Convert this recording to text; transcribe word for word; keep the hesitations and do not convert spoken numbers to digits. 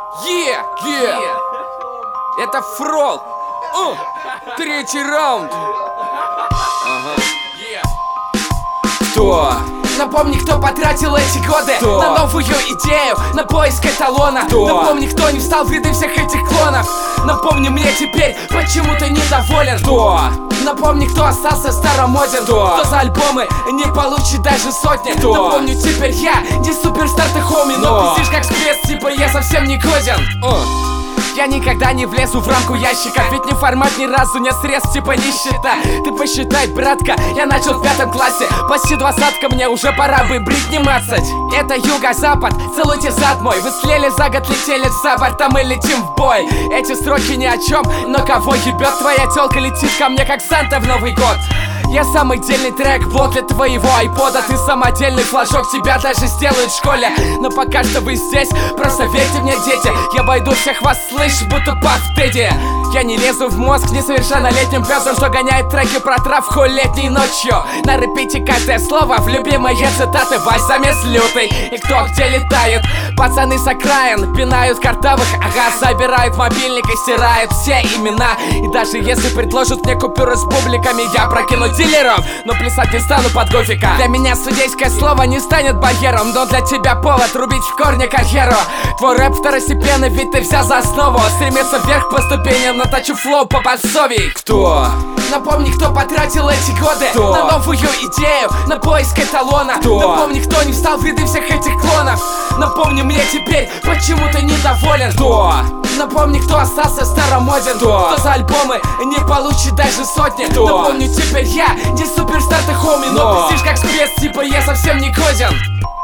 Е, е, это Фрол. О, третий раунд. Ага. Кто? Напомни, кто потратил эти годы Кто? на новую идею, на поиск эталона. Кто? Напомни, кто не встал в ряды всех этих клонов. Напомни мне теперь, почему ты недоволен. Кто? Напомни, кто остался старомоден. Кто? Кто за альбомы не получит даже сотни. Кто? Напомню, теперь я не суперстар, ты хоми, но, Но. пиздишь как спец, типа я совсем не годен. О. Я никогда не влезу в рамку ящика, ведь не формат ни разу не срез, типа нищета. Ты посчитай, братка, я начал в пятом классе, почти двадцатка, мне уже пора бы брить не мацать. Это юго-запад, целуйте зад мой. Вы слели за год, летели за борт, а мы летим в бой. Эти строки ни о чем, но кого ебет? Твоя тёлка летит ко мне как Санта в Новый год. Я самый дельный трек, блок для твоего айпода. Ты самодельный флажок, тебя даже сделают в школе. Но пока что вы здесь, просто верьте мне, дети. Я обойду всех вас, слышь, будто Паф Дэдди. Я не лезу в мозг несовершеннолетним пёсом, что гоняет треки про травку летней ночью. На репите каждое слово в любимые цитаты. Вась замес лютый, и кто где летает. Пацаны с окраин пинают картавых, ага, забирают мобильник и стирают все имена. И даже если предложат мне купюры с бубликами, я прокину дилером, но плясать не стану под гофика. Для меня судейское слово не станет барьером, но для тебя повод рубить в корне карьеру. Твой рэп второстепенный, ведь ты взял за основу стремиться вверх по ступеням, наточу флоу по басовей. Кто? Напомни, кто потратил эти годы Кто? на новую идею, на поиск эталона. Кто? Напомни, кто не встал в ряды всех этих клонов. Напомни мне теперь, почему ты недоволен. Кто? Напомни, кто остался старомоден. Кто? Кто за альбомы не получит даже сотни. Кто? Напомню, теперь я не суперстар, ты хоми, но, Но. пиздишь как спец, типа я совсем не годен.